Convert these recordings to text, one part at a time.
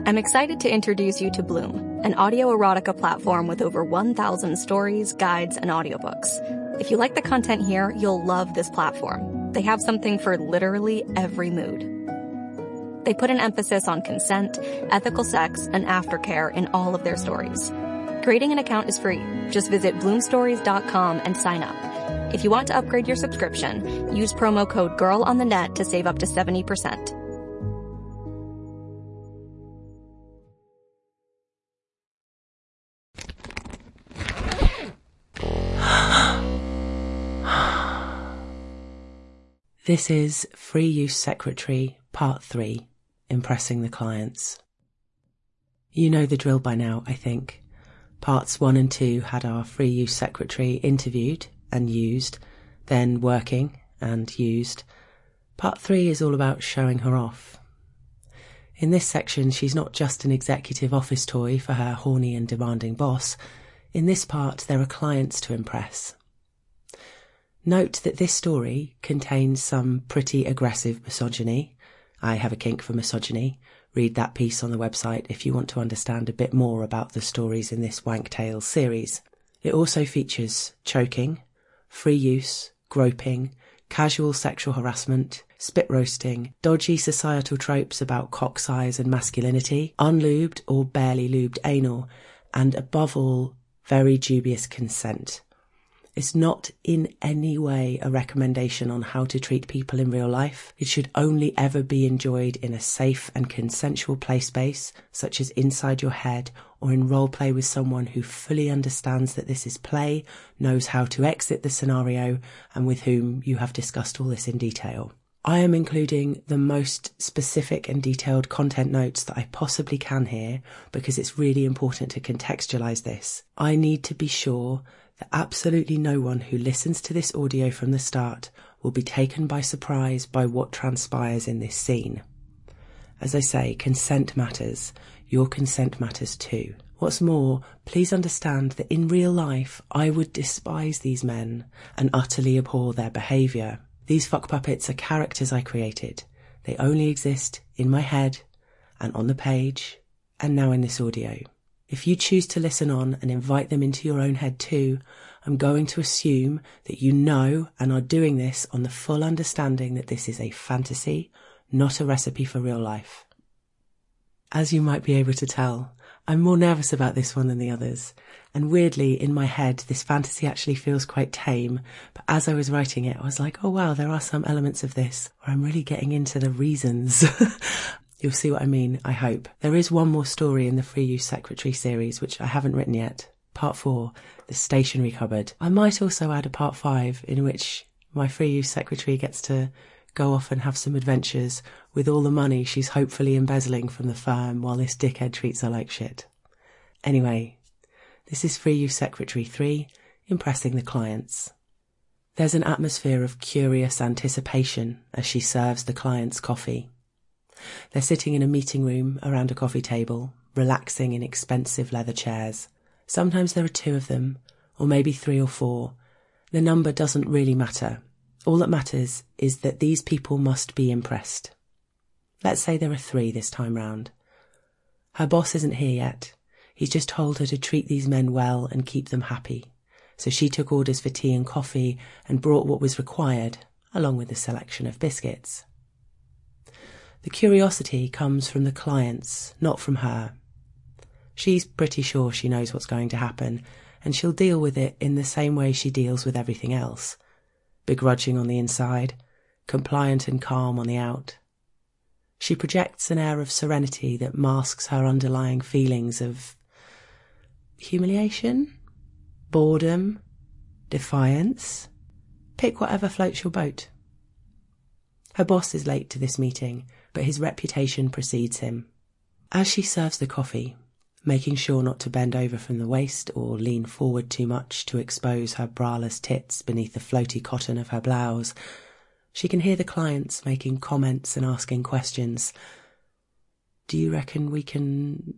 I'm excited to introduce you to Bloom, an audio erotica platform with over 1,000 stories, guides, and audiobooks. If you like the content here, you'll love this platform. They have something for literally every mood. They put an emphasis on consent, ethical sex, and aftercare in all of their stories. Creating an account is free. Just visit bloomstories.com and sign up. If you want to upgrade your subscription, use promo code GIRLONTHENET to save up to 70%. This is Free Use Secretary, Part 3, Impressing the Clients. You know the drill by now, I think. Parts 1 and 2 had our Free Use Secretary interviewed and used, then working and used. Part 3 is all about showing her off. In this section, she's not just an executive office toy for her horny and demanding boss. In this part, there are clients to impress. Note that this story contains some pretty aggressive misogyny. I have a kink for misogyny. Read that piece on the website if you want to understand a bit more about the stories in this Wank Tales series. It also features choking, free use, groping, casual sexual harassment, spit roasting, dodgy societal tropes about cock size and masculinity, unlubed or barely lubed anal, and above all, very dubious consent. It's not in any way a recommendation on how to treat people in real life. It should only ever be enjoyed in a safe and consensual play space, such as inside your head or in role play with someone who fully understands that this is play, knows how to exit the scenario, and with whom you have discussed all this in detail. I am including the most specific and detailed content notes that I possibly can here because it's really important to contextualise this. I need to be sure that absolutely no one who listens to this audio from the start will be taken by surprise by what transpires in this scene. As I say, consent matters. Your consent matters too. What's more, please understand that in real life, I would despise these men and utterly abhor their behaviour. These fuck puppets are characters I created. They only exist in my head and on the page and now in this audio. If you choose to listen on and invite them into your own head too, I'm going to assume that you know and are doing this on the full understanding that this is a fantasy, not a recipe for real life. As you might be able to tell, I'm more nervous about this one than the others, and weirdly, in my head, this fantasy actually feels quite tame, but as I was writing it, I was like, oh wow, there are some elements of this where I'm really getting into the reasons. You'll see what I mean, I hope. There is one more story in the Free Use Secretary series, which I haven't written yet. Part 4, the stationery cupboard. I might also add a part 5 in which my Free Use Secretary gets to go off and have some adventures with all the money she's hopefully embezzling from the firm while this dickhead treats her like shit. Anyway, this is Free Use Secretary 3, Impressing the Clients. There's an atmosphere of curious anticipation as she serves the clients coffee. They're sitting in a meeting room around a coffee table, relaxing in expensive leather chairs. Sometimes there are 2 of them, or maybe 3 or 4. The number doesn't really matter. All that matters is that these people must be impressed. Let's say there are 3 this time round. Her boss isn't here yet. He's just told her to treat these men well and keep them happy. So she took orders for tea and coffee and brought what was required, along with a selection of biscuits. The curiosity comes from the clients, not from her. She's pretty sure she knows what's going to happen, and she'll deal with it in the same way she deals with everything else. Begrudging on the inside, compliant and calm on the out. She projects an air of serenity that masks her underlying feelings of humiliation, boredom, defiance. Pick whatever floats your boat. Her boss is late to this meeting, but his reputation precedes him. As she serves the coffee, making sure not to bend over from the waist or lean forward too much to expose her braless tits beneath the floaty cotton of her blouse, she can hear the clients making comments and asking questions. Do you reckon we can,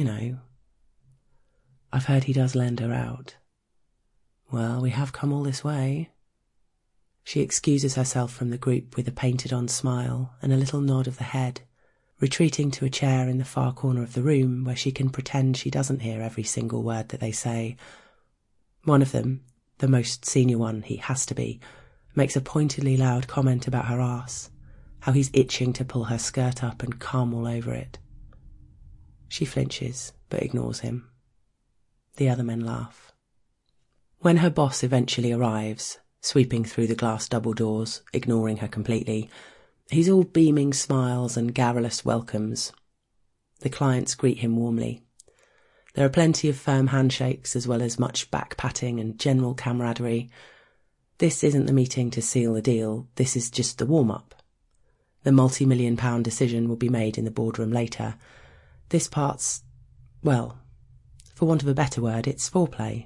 I've heard he does lend her out. Well, we have come all this way. She excuses herself from the group with a painted-on smile and a little nod of the head, retreating to a chair in the far corner of the room where she can pretend she doesn't hear every single word that they say. One of them, the most senior one he has to be, makes a pointedly loud comment about her arse, how he's itching to pull her skirt up and cum all over it. She flinches, but ignores him. The other men laugh. When her boss eventually arrives, sweeping through the glass double doors, ignoring her completely, he's all beaming smiles and garrulous welcomes. The clients greet him warmly. There are plenty of firm handshakes as well as much back-patting and general camaraderie. This isn't the meeting to seal the deal, this is just the warm-up. The multi-million-pound decision will be made in the boardroom later. This part's, well, for want of a better word, it's foreplay.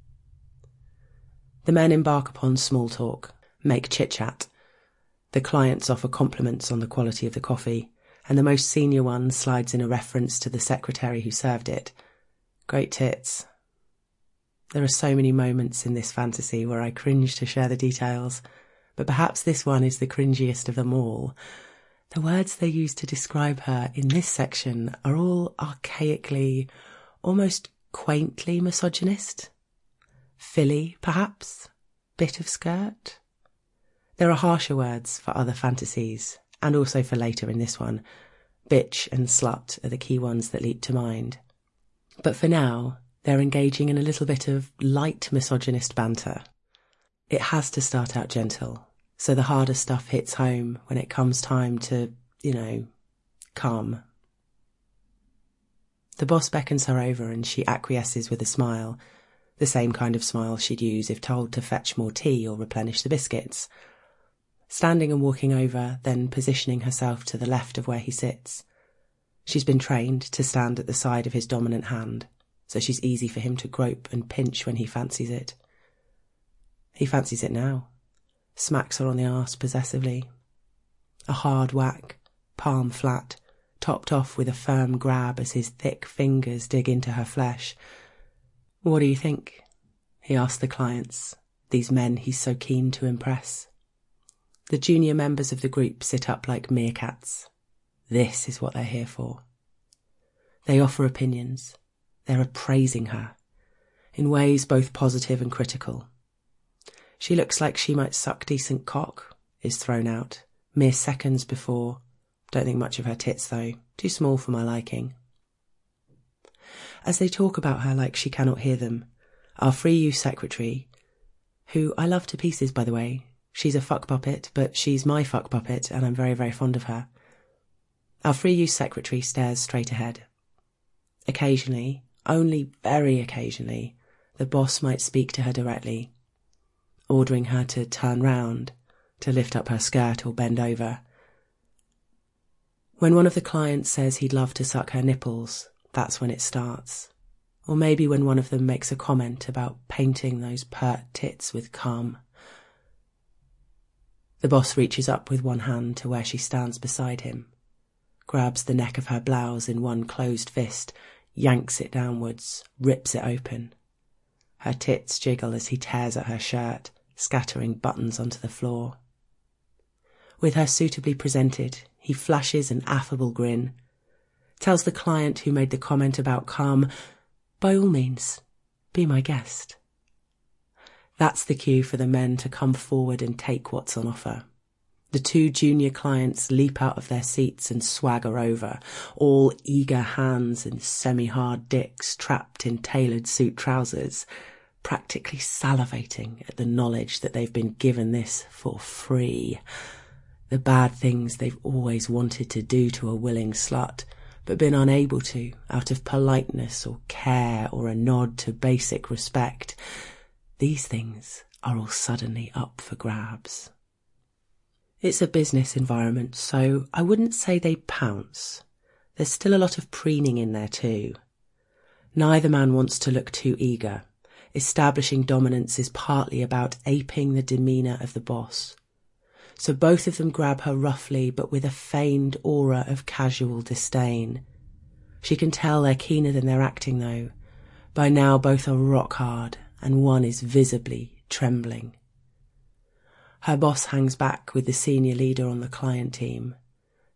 The men embark upon small talk, make chit-chat. The clients offer compliments on the quality of the coffee, and the most senior one slides in a reference to the secretary who served it. Great tits. There are so many moments in this fantasy where I cringe to share the details, but perhaps this one is the cringiest of them all. The words they use to describe her in this section are all archaically, almost quaintly misogynist. Filly, perhaps? Bit of skirt? There are harsher words for other fantasies, and also for later in this one. Bitch and slut are the key ones that leap to mind. But for now, they're engaging in a little bit of light misogynist banter. It has to start out gentle, so the harder stuff hits home when it comes time to, calm. The boss beckons her over and she acquiesces with a smile, the same kind of smile she'd use if told to fetch more tea or replenish the biscuits. Standing and walking over, then positioning herself to the left of where he sits. She's been trained to stand at the side of his dominant hand, so she's easy for him to grope and pinch when he fancies it. He fancies it now. Smacks her on the arse possessively. A hard whack, palm flat, topped off with a firm grab as his thick fingers dig into her flesh. "What do you think?" he asks the clients, these men he's so keen to impress. The junior members of the group sit up like meerkats. This is what they're here for. They offer opinions. They're appraising her, in ways both positive and critical. She looks like she might suck decent cock, is thrown out, mere seconds before. Don't think much of her tits though, too small for my liking. As they talk about her like she cannot hear them, our free use secretary, who I love to pieces by the way, she's a fuck puppet, but she's my fuck puppet and I'm very, very fond of her. Our free use secretary stares straight ahead. Occasionally, only very occasionally, the boss might speak to her directly, ordering her to turn round, to lift up her skirt or bend over. When one of the clients says he'd love to suck her nipples, that's when it starts. Or maybe when one of them makes a comment about painting those pert tits with cum. The boss reaches up with one hand to where she stands beside him, grabs the neck of her blouse in one closed fist, yanks it downwards, rips it open. Her tits jiggle as he tears at her shirt, scattering buttons onto the floor. With her suitably presented, he flashes an affable grin, tells the client who made the comment about cum, by all means, be my guest. That's the cue for the men to come forward and take what's on offer. The two junior clients leap out of their seats and swagger over, all eager hands and semi-hard dicks trapped in tailored suit trousers, practically salivating at the knowledge that they've been given this for free. The bad things they've always wanted to do to a willing slut, but been unable to out of politeness or care or a nod to basic respect. These things are all suddenly up for grabs. It's a business environment, so I wouldn't say they pounce. There's still a lot of preening in there too. Neither man wants to look too eager. Establishing dominance is partly about aping the demeanour of the boss. So both of them grab her roughly, but with a feigned aura of casual disdain. She can tell they're keener than they're acting though. By now both are rock hard, and one is visibly trembling. Her boss hangs back with the senior leader on the client team.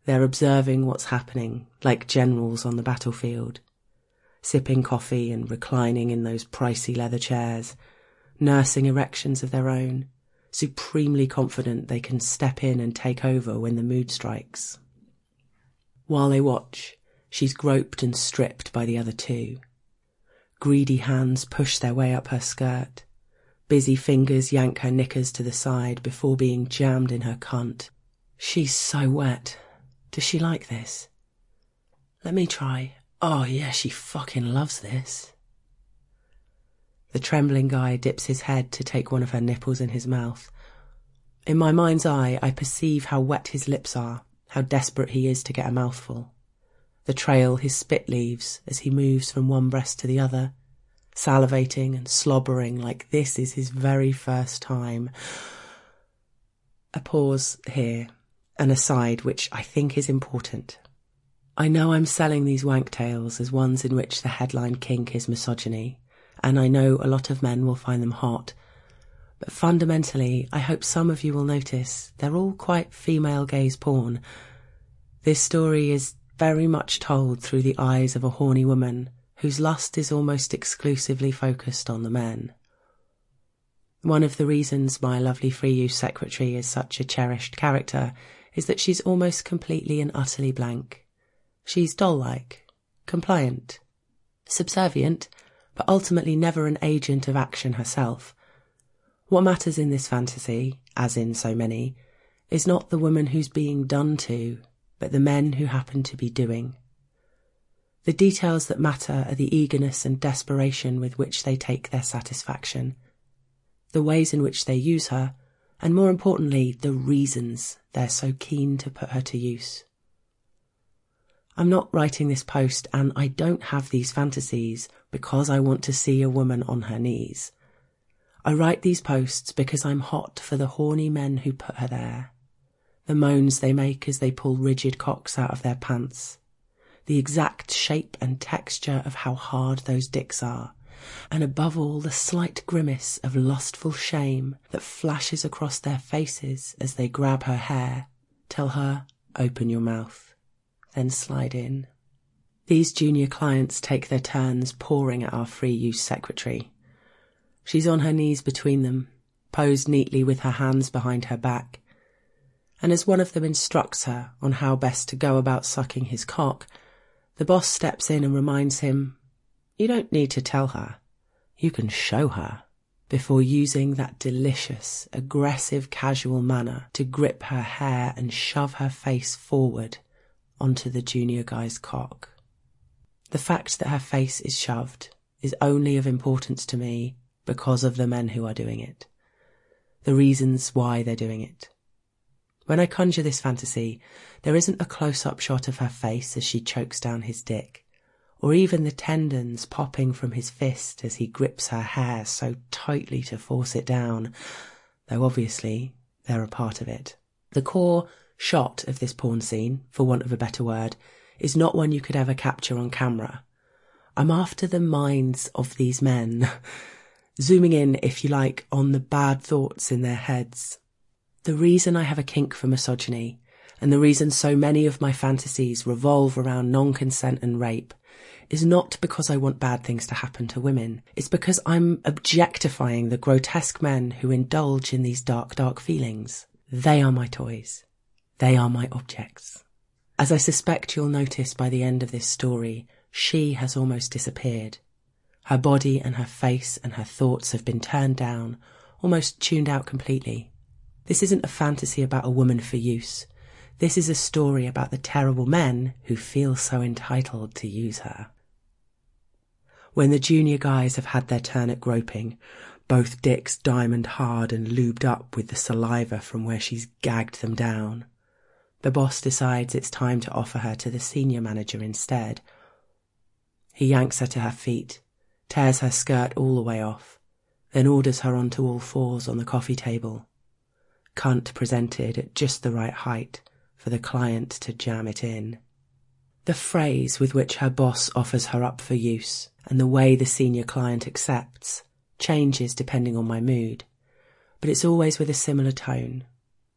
They're observing what's happening, like generals on the battlefield, sipping coffee and reclining in those pricey leather chairs, nursing erections of their own, supremely confident they can step in and take over when the mood strikes. While they watch, she's groped and stripped by the other two. Greedy hands push their way up her skirt. Busy fingers yank her knickers to the side before being jammed in her cunt. She's so wet. Does she like this? Let me try. Oh yeah, she fucking loves this. The trembling guy dips his head to take one of her nipples in his mouth. In my mind's eye, I perceive how wet his lips are, how desperate he is to get a mouthful. The trail his spit leaves as he moves from one breast to the other, salivating and slobbering like this is his very first time. A pause here, an aside which I think is important. I know I'm selling these wank tales as ones in which the headline kink is misogyny, and I know a lot of men will find them hot, but fundamentally I hope some of you will notice they're all quite female gaze porn. This story is very much told through the eyes of a horny woman whose lust is almost exclusively focused on the men. One of the reasons my lovely free use secretary is such a cherished character is that she's almost completely and utterly blank. She's doll-like, compliant, subservient, but ultimately never an agent of action herself. What matters in this fantasy, as in so many, is not the woman who's being done to, but the men who happen to be doing. The details that matter are the eagerness and desperation with which they take their satisfaction, the ways in which they use her, and more importantly, the reasons they're so keen to put her to use. I'm not writing this post, and I don't have these fantasies because I want to see a woman on her knees. I write these posts because I'm hot for the horny men who put her there, the moans they make as they pull rigid cocks out of their pants, the exact shape and texture of how hard those dicks are, and above all the slight grimace of lustful shame that flashes across their faces as they grab her hair, tell her, open your mouth, then slide in. These junior clients take their turns pouring at our free use secretary. She's on her knees between them, posed neatly with her hands behind her back, and as one of them instructs her on how best to go about sucking his cock, the boss steps in and reminds him, you don't need to tell her, you can show her, before using that delicious, aggressive casual manner to grip her hair and shove her face forward onto the junior guy's cock. The fact that her face is shoved is only of importance to me because of the men who are doing it, the reasons why they're doing it. When I conjure this fantasy, there isn't a close-up shot of her face as she chokes down his dick, or even the tendons popping from his fist as he grips her hair so tightly to force it down, though obviously they're a part of it. The core shot of this porn scene, for want of a better word, is not one you could ever capture on camera. I'm after the minds of these men, zooming in, if you like, on the bad thoughts in their heads. The reason I have a kink for misogyny, and the reason so many of my fantasies revolve around non-consent and rape, is not because I want bad things to happen to women. It's because I'm objectifying the grotesque men who indulge in these dark, dark feelings. They are my toys. They are my objects. As I suspect you'll notice by the end of this story, she has almost disappeared. Her body and her face and her thoughts have been turned down, almost tuned out completely. This isn't a fantasy about a woman for use. This is a story about the terrible men who feel so entitled to use her. When the junior guys have had their turn at groping, both dicks diamond hard and lubed up with the saliva from where she's gagged them down, the boss decides it's time to offer her to the senior manager instead. He yanks her to her feet, tears her skirt all the way off, then orders her onto all fours on the coffee table. Cunt presented at just the right height for the client to jam it in. The phrase with which her boss offers her up for use and the way the senior client accepts changes depending on my mood, but it's always with a similar tone.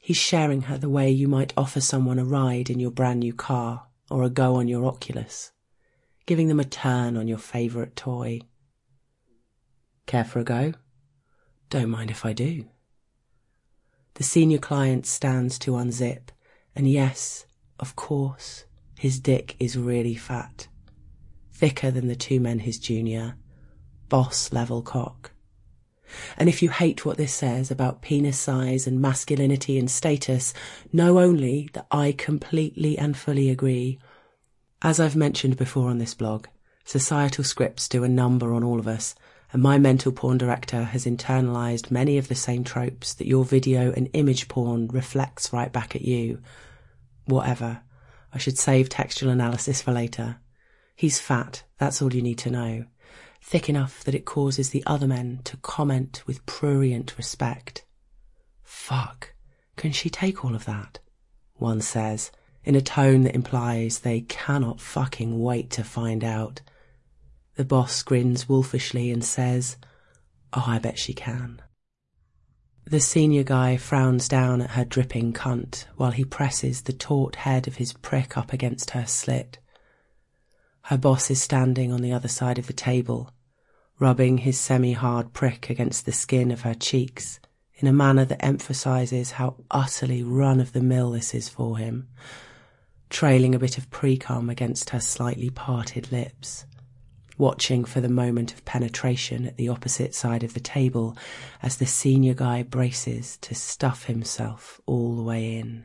He's sharing her the way you might offer someone a ride in your brand new car or a go on your Oculus, giving them a turn on your favourite toy. Care for a go? Don't mind if I do. The senior client stands to unzip, and yes, of course, his dick is really fat. Thicker than the two men his junior, boss-level cock. And if you hate what this says about penis size and masculinity and status, know only that I completely and fully agree. As I've mentioned before on this blog, societal scripts do a number on all of us, and my mental porn director has internalised many of the same tropes that your video and image porn reflects right back at you. Whatever. I should save textual analysis for later. He's fat, that's all you need to know. Thick enough that it causes the other men to comment with prurient respect. Fuck, can she take all of that? One says, in a tone that implies they cannot fucking wait to find out. The boss grins wolfishly and says, oh, I bet she can. The senior guy frowns down at her dripping cunt while he presses the taut head of his prick up against her slit. Her boss is standing on the other side of the table, rubbing his semi-hard prick against the skin of her cheeks in a manner that emphasises how utterly run-of-the-mill this is for him, trailing a bit of pre-cum against her slightly parted lips, watching for the moment of penetration at the opposite side of the table as the senior guy braces to stuff himself all the way in.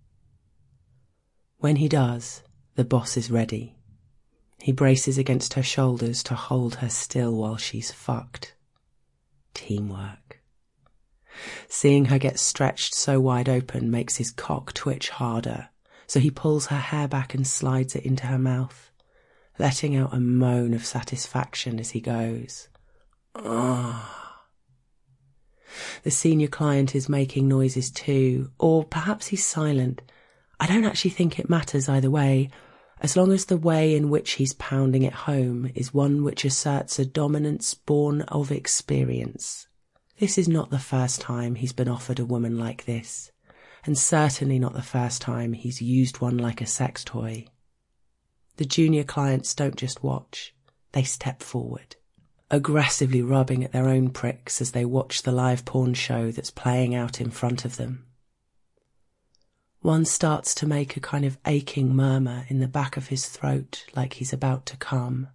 When he does, the boss is ready. He braces against her shoulders to hold her still while she's fucked. Teamwork. Seeing her get stretched so wide open makes his cock twitch harder, so he pulls her hair back and slides it into her mouth, letting out a moan of satisfaction as he goes. Ah. The senior client is making noises too, or perhaps he's silent. I don't actually think it matters either way, as long as the way in which he's pounding it home is one which asserts a dominance born of experience. This is not the first time he's been offered a woman like this, and certainly not the first time he's used one like a sex toy. The junior clients don't just watch, they step forward, aggressively rubbing at their own pricks as they watch the live porn show that's playing out in front of them. One starts to make a kind of aching murmur in the back of his throat like he's about to come.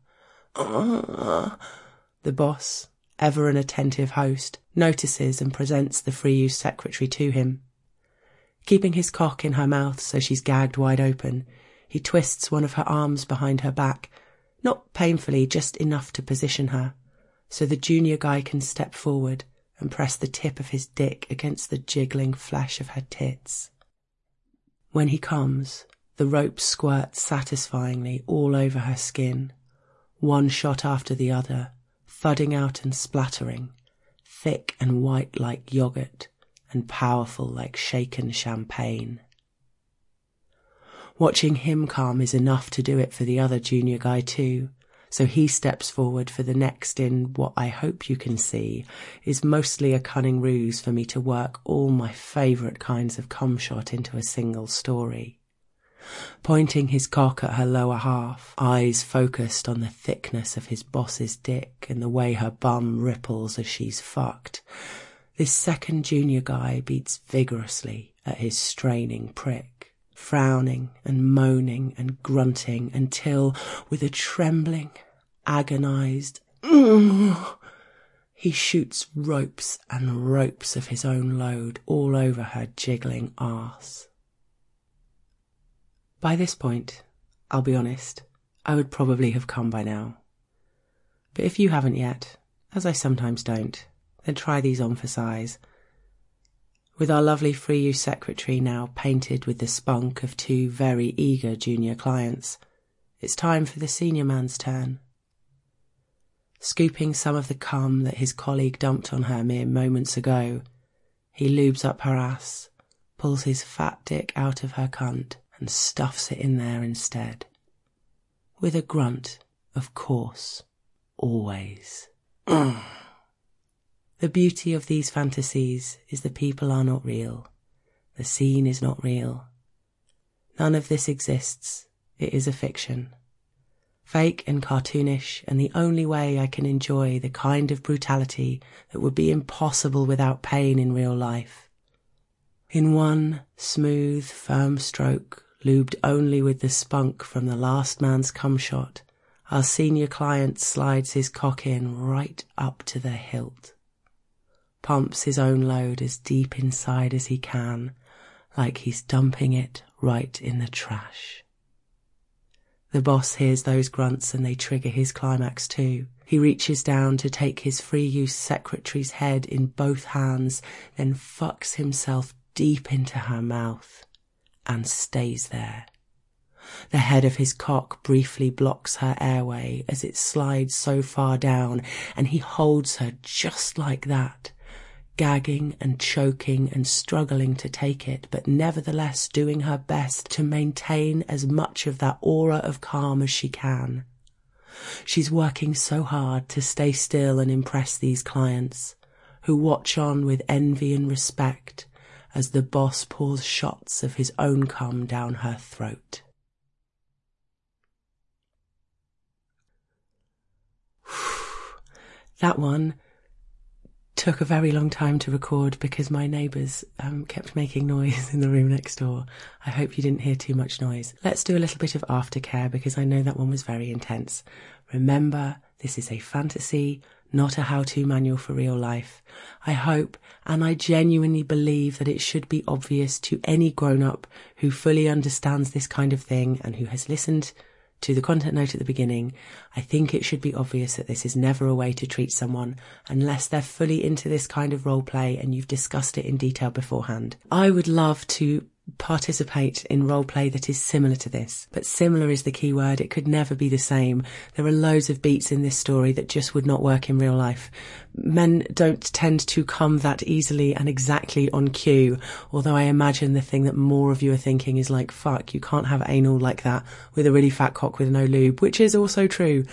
The boss, ever an attentive host, notices and presents the free use secretary to him. Keeping his cock in her mouth so she's gagged wide open, he twists one of her arms behind her back, not painfully, just enough to position her, so the junior guy can step forward and press the tip of his dick against the jiggling flesh of her tits. When he comes, the rope squirts satisfyingly all over her skin, one shot after the other, thudding out and splattering, thick and white like yogurt, and powerful like shaken champagne. Watching him come is enough to do it for the other junior guy too, so he steps forward for the next in what I hope you can see is mostly a cunning ruse for me to work all my favourite kinds of cum shot into a single story. Pointing his cock at her lower half, eyes focused on the thickness of his boss's dick and the way her bum ripples as she's fucked, this second junior guy beats vigorously at his straining prick, frowning and moaning and grunting until, with a trembling, agonised he shoots ropes and ropes of his own load all over her jiggling arse. By this point, I'll be honest, I would probably have come by now. But if you haven't yet, as I sometimes don't, then try these on for size. With our lovely free use secretary now painted with the spunk of two very eager junior clients, it's time for the senior man's turn. Scooping some of the cum that his colleague dumped on her mere moments ago, he lubes up her ass, pulls his fat dick out of her cunt and stuffs it in there instead. With a grunt, of course, always. The beauty of these fantasies is that people are not real. The scene is not real. None of this exists. It is a fiction. Fake and cartoonish, and the only way I can enjoy the kind of brutality that would be impossible without pain in real life. In one smooth, firm stroke, lubed only with the spunk from the last man's cum shot, our senior client slides his cock in right up to the hilt, pumps his own load as deep inside as he can, like he's dumping it right in the trash. The boss hears those grunts and they trigger his climax too. He reaches down to take his free-use secretary's head in both hands, then fucks himself deep into her mouth and stays there. The head of his cock briefly blocks her airway as it slides so far down, and he holds her just like that, gagging and choking and struggling to take it, but nevertheless doing her best to maintain as much of that aura of calm as she can. She's working so hard to stay still and impress these clients, who watch on with envy and respect as the boss pours shots of his own cum down her throat. That one took a very long time to record because my neighbours kept making noise in the room next door. I hope you didn't hear too much noise. Let's do a little bit of aftercare because I know that one was very intense. Remember, this is a fantasy, not a how-to manual for real life. I hope and I genuinely believe that it should be obvious to any grown-up who fully understands this kind of thing and who has listened to the content note at the beginning. I think it should be obvious that this is never a way to treat someone unless they're fully into this kind of role play and you've discussed it in detail beforehand. I would love to participate in role play that is similar to this, but similar is the key word. It could never be the same. There are loads of beats in this story that just would not work in real life. Men don't tend to come that easily and exactly on cue, although I imagine the thing that more of you are thinking is like, fuck, you can't have anal like that with a really fat cock with no lube, which is also true.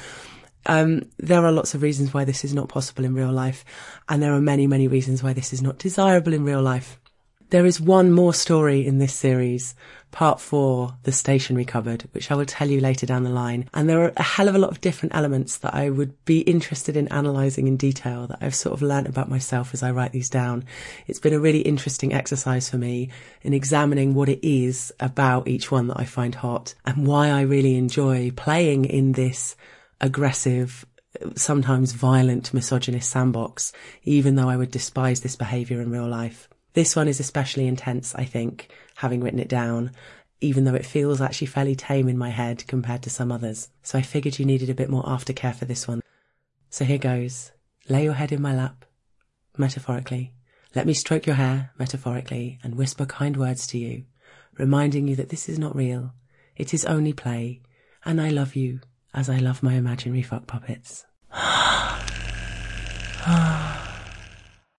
There are lots of reasons why this is not possible in real life, and there are many, many reasons why this is not desirable in real life. There is one more story in this series, part 4, the stationery cupboard, which I will tell you later down the line. And there are a hell of a lot of different elements that I would be interested in analysing in detail that I've sort of learnt about myself as I write these down. It's been a really interesting exercise for me in examining what it is about each one that I find hot and why I really enjoy playing in this aggressive, sometimes violent, misogynist sandbox, even though I would despise this behaviour in real life. This one is especially intense, I think, having written it down, even though it feels actually fairly tame in my head compared to some others. So I figured you needed a bit more aftercare for this one. So here goes. Lay your head in my lap, metaphorically. Let me stroke your hair, metaphorically, and whisper kind words to you, reminding you that this is not real. It is only play, and I love you as I love my imaginary fuck puppets.